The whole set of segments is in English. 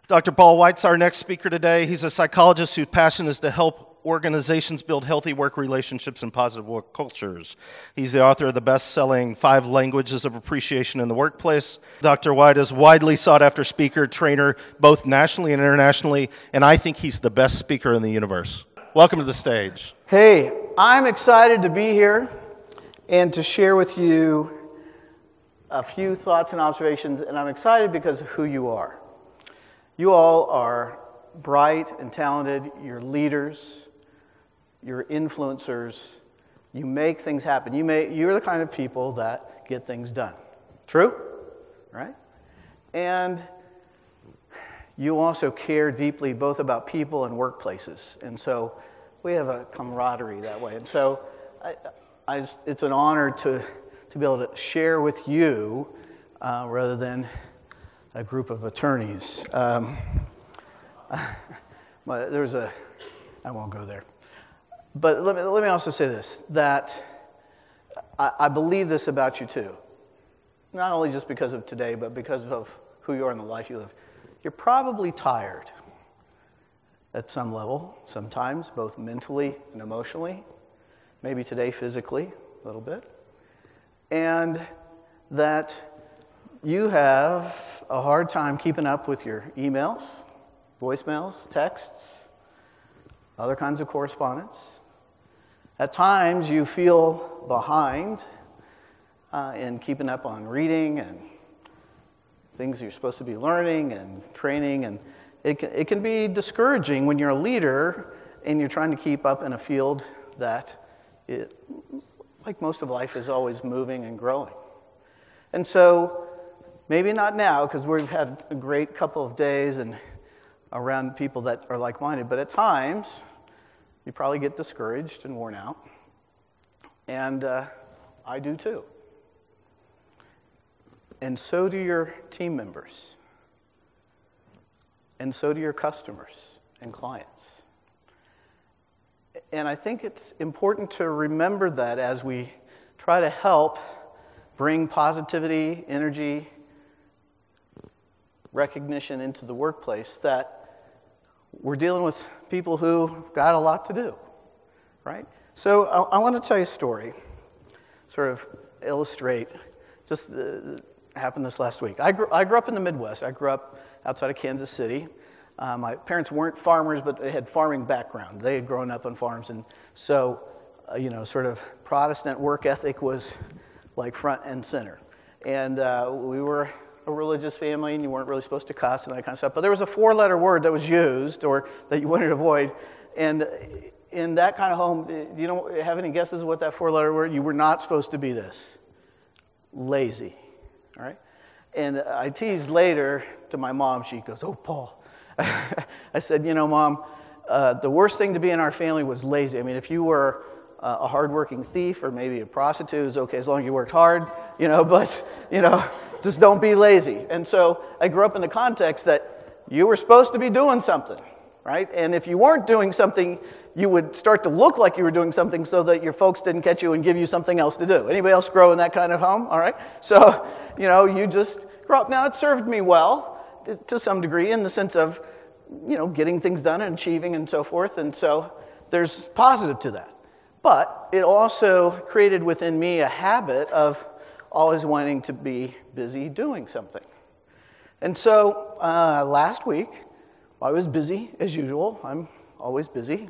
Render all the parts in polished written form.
Dr. Paul White's our next speaker today. He's a psychologist whose passion is to help organizations build healthy work relationships and positive work cultures. He's the author of the best-selling 5 Languages of Appreciation in the Workplace. Dr. White is a widely sought-after speaker, trainer, both nationally and internationally, and I think he's the best speaker in the universe. Welcome to the stage. Hey, I'm excited to be here and to share with you a few thoughts and observations, and I'm excited because of who you are. You all are bright and talented, you're leaders, you're influencers, you make things happen. You're the kind of people that get things done. True? Right? And you also care deeply both about people and workplaces. And so we have a camaraderie that way. And so it's an honor to be able to share with you rather than a group of attorneys. I won't go there. But let me also say this, that I believe this about you too. Not only just because of today, but because of who you are and the life you live. You're probably tired at some level, sometimes, both mentally and emotionally. Maybe today physically, a little bit. And that you have a hard time keeping up with your emails, voicemails, texts, other kinds of correspondence. At times you feel behind in keeping up on reading and things you're supposed to be learning and training, and it can be discouraging when you're a leader and you're trying to keep up in a field that, like most of life, is always moving and growing. And so, maybe not now, because we've had a great couple of days and around people that are like-minded, but at times, you probably get discouraged and worn out. And I do too. And so do your team members. And so do your customers and clients. And I think it's important to remember that as we try to help bring positivity, energy, recognition into the workplace, that we're dealing with people who got a lot to do, right? So I want to tell you a story, sort of illustrate, just happened this last week. I grew up in the Midwest. I grew up outside of Kansas City. My parents weren't farmers, but they had farming background. They had grown up on farms, and so, sort of Protestant work ethic was like front and center. And we were a religious family, and you weren't really supposed to cuss and that kind of stuff. But there was a 4-letter word that was used, or that you wanted to avoid. And in that kind of home, you don't have any guesses what that 4-letter word? You were not supposed to be this. Lazy. All right? And I teased later to my mom. She goes, "Oh, Paul." I said, Mom, the worst thing to be in our family was lazy. I mean, if you were a hardworking thief or maybe a prostitute, it's okay as long as you worked hard, but, just don't be lazy. And so I grew up in the context that you were supposed to be doing something, right? And if you weren't doing something, you would start to look like you were doing something so that your folks didn't catch you and give you something else to do. Anybody else grow in that kind of home? All right? So, you just grew up. Now, it served me well to some degree in the sense of, getting things done and achieving and so forth. And so there's positive to that. But it also created within me a habit of always wanting to be busy doing something. And so last week, I was busy as usual. I'm always busy.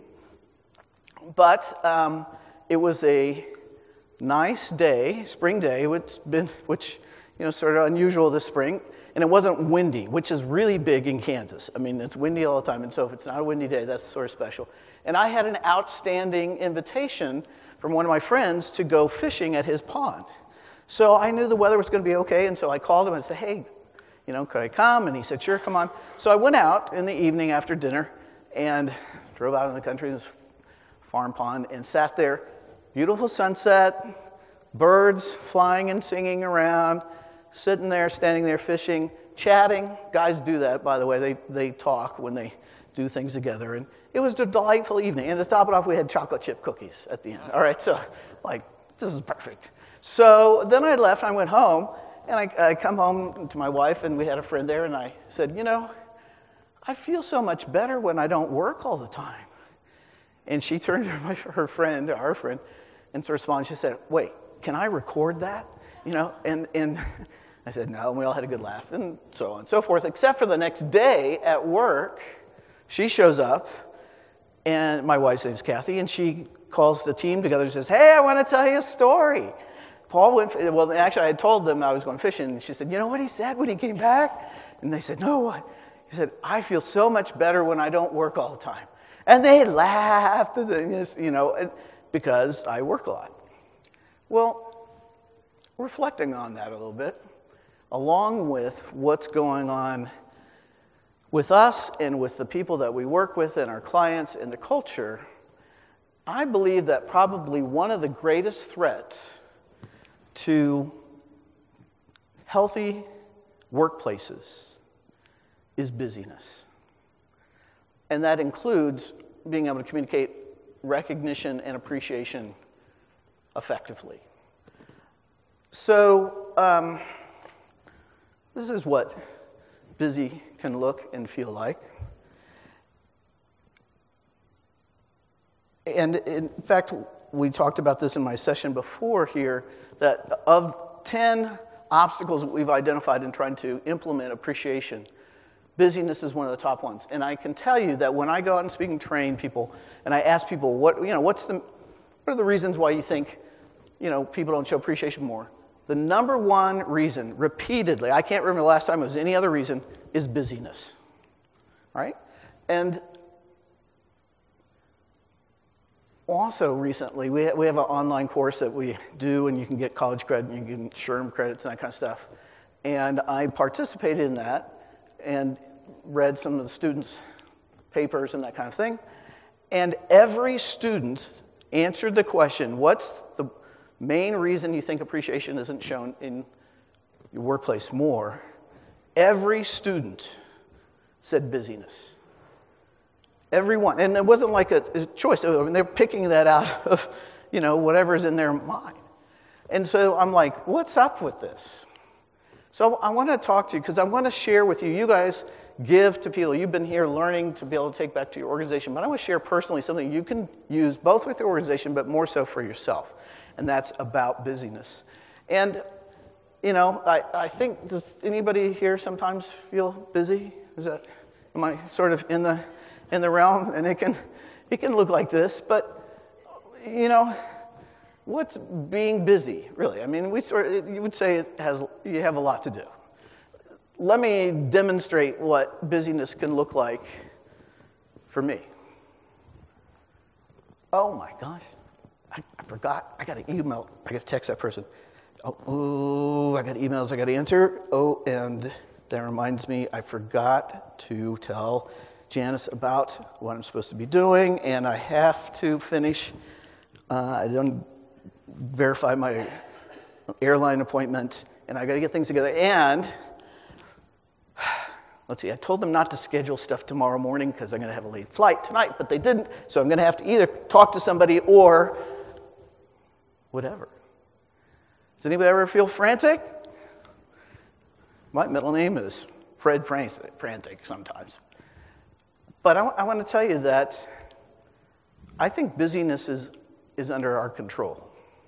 But it was a nice day, spring day, which sort of unusual this spring. And it wasn't windy, which is really big in Kansas. I mean, it's windy all the time. And so if it's not a windy day, that's sort of special. And I had an outstanding invitation from one of my friends to go fishing at his pond. So I knew the weather was going to be okay, and so I called him and said, "Hey, could I come?" And he said, "Sure, come on." So I went out in the evening after dinner and drove out in the country, this farm pond, and sat there. Beautiful sunset, birds flying and singing around, sitting there, standing there, fishing, chatting. Guys do that, by the way. They talk when they do things together. And it was a delightful evening. And to top it off, we had chocolate chip cookies at the end. All right, so this is perfect. So then I left, and I went home, and I come home to my wife, and we had a friend there, and I said, I feel so much better when I don't work all the time. And she turned to our friend, and responded. She said, wait, can I record that? And I said, no, and we all had a good laugh, and so on and so forth, except for the next day at work, she shows up, and my wife's name is Kathy, and she calls the team together and says, hey, I want to tell you a story. Paul went, well, actually, I had told them I was going fishing, and she said, you know what he said when he came back? And they said, no, what? He said, I feel so much better when I don't work all the time. And they laughed, because I work a lot. Well, reflecting on that a little bit, along with what's going on with us and with the people that we work with and our clients and the culture, I believe that probably one of the greatest threats to healthy workplaces is busyness. And that includes being able to communicate recognition and appreciation effectively. So, this is what busy can look and feel like. And in fact, we talked about this in my session before here, that of 10 obstacles that we've identified in trying to implement appreciation, busyness is one of the top ones. And I can tell you that when I go out and speak and train people, and I ask people, what are the reasons why you think, people don't show appreciation more? The number one reason, repeatedly, I can't remember the last time it was any other reason, is busyness. Right? And also recently, we have an online course that we do, and you can get college credit, and you can SHRM credits and that kind of stuff. And I participated in that and read some of the students' papers and that kind of thing. And every student answered the question, what's the main reason you think appreciation isn't shown in your workplace more? Every student said busyness. Everyone. And it wasn't like a choice. I mean, they're picking that out of, whatever's in their mind. And so I'm like, what's up with this? So I want to talk to you because I want to share with you. You guys give to people. You've been here learning to be able to take back to your organization. But I want to share personally something you can use both with your organization, but more so for yourself. And that's about busyness. And, I think, does anybody here sometimes feel busy? Am I sort of in the realm? And it can look like this. But, what's being busy, really? I mean, you would say you have a lot to do. Let me demonstrate what busyness can look like for me. Oh my gosh, I forgot. I got an email. I got to text that person. Oh, I got emails I got to answer. Oh, and that reminds me, I forgot to tell Janice about what I'm supposed to be doing, and I have to finish. I don't verify my airline appointment, and I got to get things together. And let's see, I told them not to schedule stuff tomorrow morning because I'm going to have a late flight tonight, but they didn't. So I'm going to have to either talk to somebody or whatever. Does anybody ever feel frantic? My middle name is Fred Frantic sometimes. But I want to tell you that I think busyness is under our control.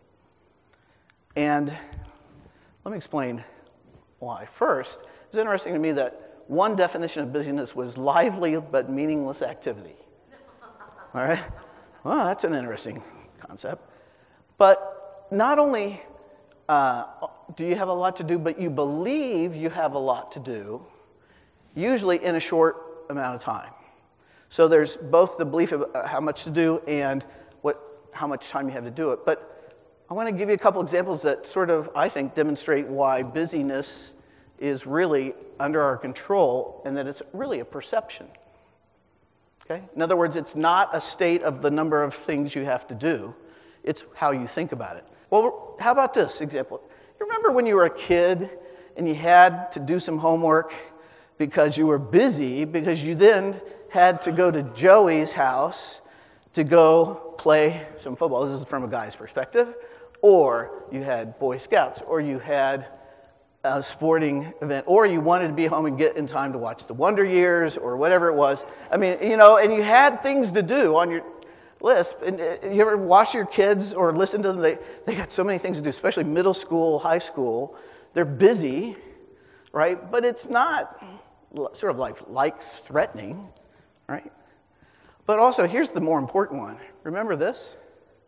And let me explain why. First, it's interesting to me that one definition of busyness was lively but meaningless activity. All right? Well, that's an interesting concept. But not only do you have a lot to do, but you believe you have a lot to do, usually in a short amount of time. So there's both the belief of how much to do and how much time you have to do it. But I want to give you a couple examples that sort of, I think, demonstrate why busyness is really under our control and that it's really a perception. Okay? In other words, it's not a state of the number of things you have to do. It's how you think about it. Well, how about this example? You remember when you were a kid and you had to do some homework because you were busy, because you then had to go to Joey's house to go play some football. This is from a guy's perspective. Or you had Boy Scouts, or you had a sporting event, or you wanted to be home and get in time to watch the Wonder Years or whatever it was. I mean, and you had things to do on your list. And you ever watch your kids or listen to them? They got so many things to do, especially middle school, high school. They're busy, right? But it's not sort of like life-threatening, right? But also, here's the more important one. Remember this?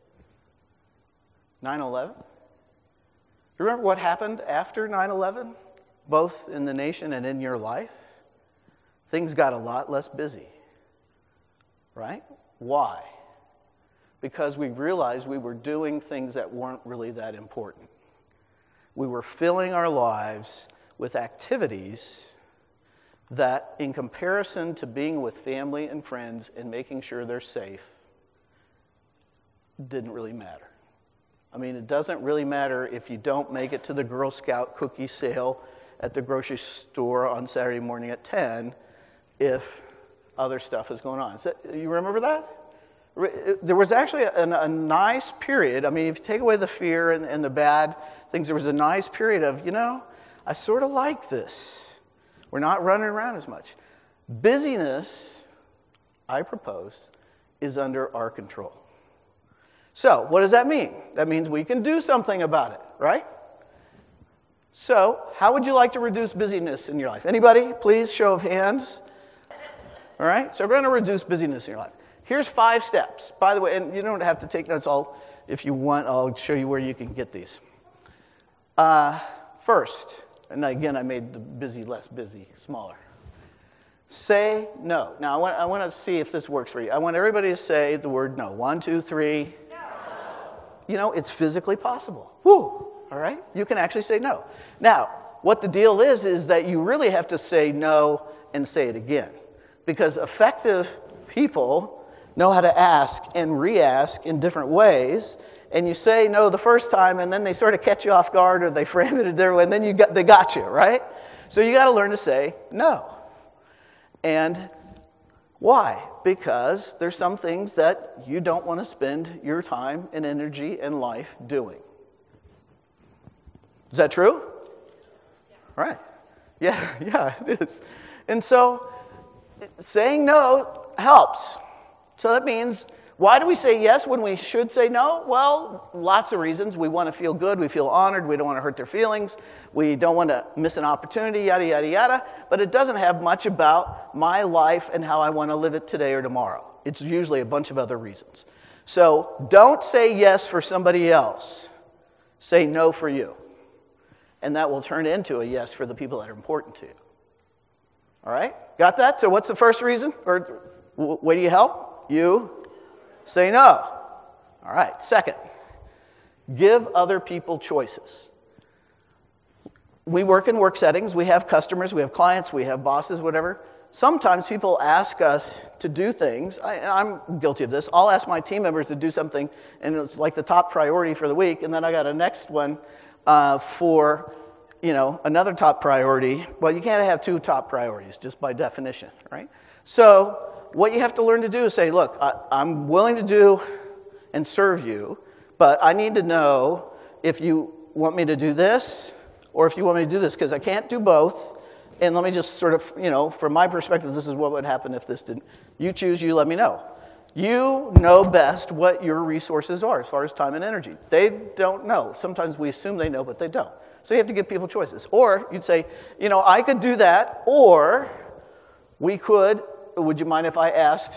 9/11? Remember what happened after 9/11, both in the nation and in your life? Things got a lot less busy, right? Why? Because we realized we were doing things that weren't really that important. We were filling our lives with activities that, in comparison to being with family and friends and making sure they're safe, didn't really matter. I mean, it doesn't really matter if you don't make it to the Girl Scout cookie sale at the grocery store on Saturday morning at 10 if other stuff is going on. You remember that? There was actually a nice period. I mean, if you take away the fear and the bad things, there was a nice period of, I sort of like this. We're not running around as much. Busyness, I proposed, is under our control. So, what does that mean? That means we can do something about it, right? So, how would you like to reduce busyness in your life? Anybody? Please, show of hands. All right, so we're going to reduce busyness in your life. Here's 5 steps. By the way, and you don't have to take notes. If you want, I'll show you where you can get these. First, and again, I made the busy less busy smaller. Say no. Now, I want to see if this works for you. I want everybody to say the word no. 1, 2, 3. No. It's physically possible. Woo! All right? You can actually say no. Now, what the deal is that you really have to say no and say it again. Because effective people know how to ask and re-ask in different ways. And you say no the first time, and then they sort of catch you off guard, or they frame it a different way, and then they got you, right? So you got to learn to say no. And why? Because there's some things that you don't want to spend your time and energy and life doing. Is that true? Yeah. Right. Yeah, it is. And so saying no helps. So that means, why do we say yes when we should say no? Well, lots of reasons. We want to feel good. We feel honored. We don't want to hurt their feelings. We don't want to miss an opportunity, yada, yada, yada. But it doesn't have much about my life and how I want to live it today or tomorrow. It's usually a bunch of other reasons. So don't say yes for somebody else. Say no for you. And that will turn into a yes for the people that are important to you. All right? Got that? So what's the first reason? Or way do you help? You say no. All right. Second, give other people choices. We work in work settings. We have customers. We have clients. We have bosses, whatever. Sometimes people ask us to do things. I'm guilty of this. I'll ask my team members to do something, and it's like the top priority for the week, and then I got a next one for another top priority. Well, you can't have 2 top priorities just by definition, right? So what you have to learn to do is say, look, I'm willing to do and serve you, but I need to know if you want me to do this or if you want me to do this, because I can't do both. And let me just sort of, from my perspective, this is what would happen if this didn't. You choose, you let me know. You know best what your resources are as far as time and energy. They don't know. Sometimes we assume they know, but they don't. So you have to give people choices. Or you'd say, I could do that, or would you mind if I asked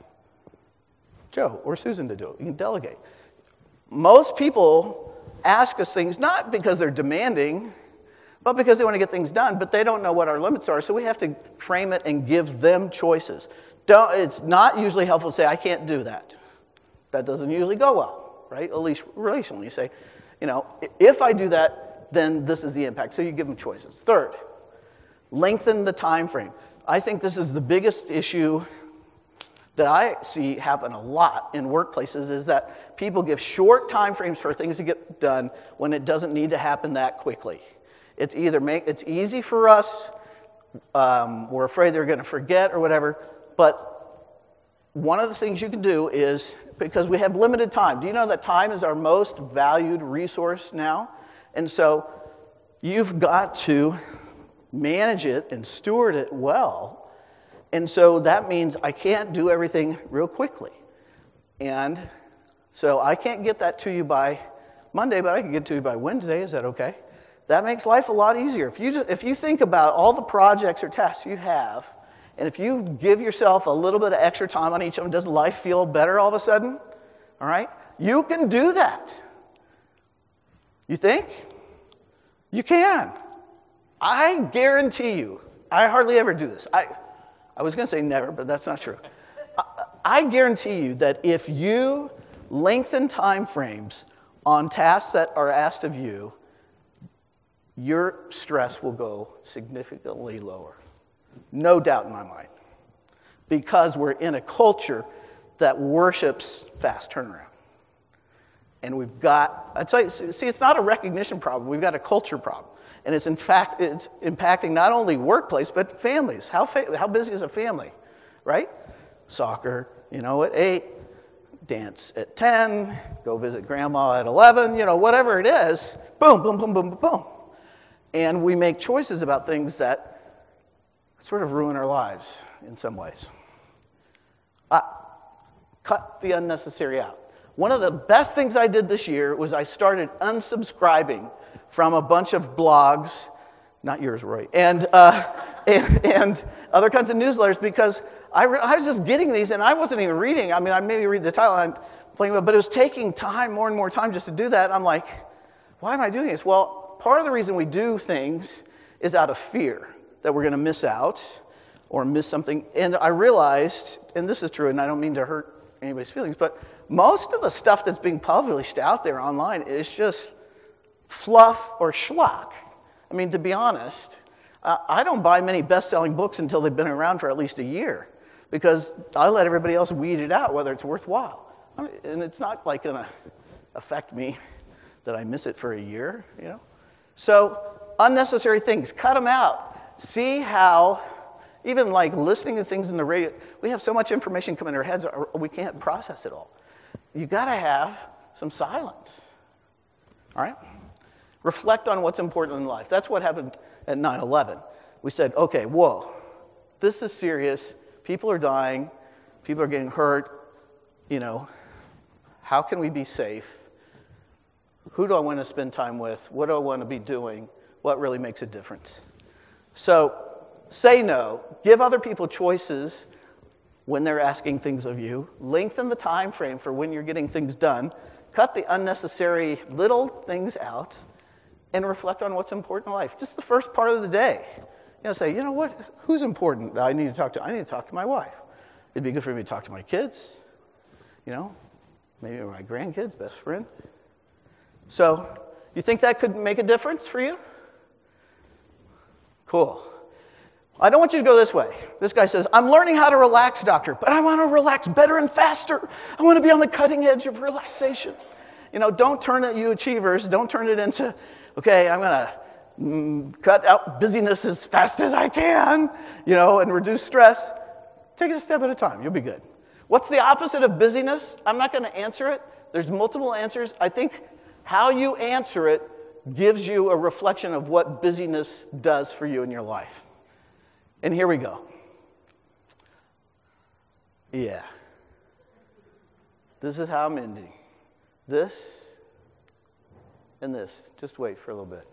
Joe or Susan to do it? You can delegate. Most people ask us things not because they're demanding, but because they want to get things done, but they don't know what our limits are, so we have to frame it and give them choices. It's not usually helpful to say, I can't do that. That doesn't usually go well, right? At least relationally. You say, if I do that, then this is the impact. So you give them choices. Third, lengthen the time frame. I think this is the biggest issue that I see happen a lot in workplaces, is that people give short time frames for things to get done when it doesn't need to happen that quickly. It's it's easy for us, we're afraid they're going to forget or whatever, but one of the things you can do is, because we have limited time. Do you know that time is our most valued resource now? And so you've got to manage it and steward it well. And so that means I can't do everything real quickly. And so I can't get that to you by Monday, but I can get to you by Wednesday. Is that okay? That makes life a lot easier. If you think about all the projects or tasks you have, and if you give yourself a little bit of extra time on each of them, doesn't life feel better all of a sudden? All right? You can do that. You think? You can. I guarantee you, I hardly ever do this. I was going to say never, but that's not true. I guarantee you that if you lengthen time frames on tasks that are asked of you, your stress will go significantly lower. No doubt in my mind. Because we're in a culture that worships fast turnaround. And we've got, I'd say, see, it's not a recognition problem. We've got a culture problem. And it's impacting not only workplace, but families. How busy is a family, right? Soccer, at 8, dance at 10, go visit grandma at 11, whatever it is. Boom, boom, boom, boom, boom, boom. And we make choices about things that sort of ruin our lives in some ways. Cut the unnecessary out. One of the best things I did this year was I started unsubscribing from a bunch of blogs, not yours, Roy, and other kinds of newsletters because I was just getting these and I wasn't even reading. I mean, I maybe read the title and I'm playing with it, but it was taking time, more and more time just to do that. I'm like, why am I doing this? Well, part of the reason we do things is out of fear that we're going to miss out or miss something. And I realized, and this is true, and I don't mean to hurt anybody's feelings, but most of the stuff that's being published out there online is just fluff or schlock. I mean, to be honest, I don't buy many best-selling books until they've been around for at least a year because I let everybody else weed it out whether it's worthwhile. And it's not like going to affect me that I miss it for a year, So unnecessary things, cut them out. See how, even like listening to things in the radio, we have so much information come in our heads, we can't process it all. You got to have some silence, all right? Reflect on what's important in life. That's what happened at 9/11. We said, okay, whoa, this is serious. People are dying. People are getting hurt. How can we be safe? Who do I want to spend time with? What do I want to be doing? What really makes a difference? So say no. Give other people choices when they're asking things of you. Lengthen the time frame for when you're getting things done. Cut the unnecessary little things out. And reflect on what's important in life. Just the first part of the day. Say, what? Who's important that I need to talk to? I need to talk to my wife. It'd be good for me to talk to my kids. Maybe my grandkids, best friend. So, you think that could make a difference for you? Cool. I don't want you to go this way. This guy says, I'm learning how to relax, doctor, but I want to relax better and faster. I want to be on the cutting edge of relaxation. Don't turn it, you achievers, don't turn it into, okay, I'm going to cut out busyness as fast as I can, and reduce stress. Take it a step at a time. You'll be good. What's the opposite of busyness? I'm not going to answer it. There's multiple answers. I think how you answer it gives you a reflection of what busyness does for you in your life. And here we go. Yeah. This is how I'm ending. This and this. Just wait for a little bit.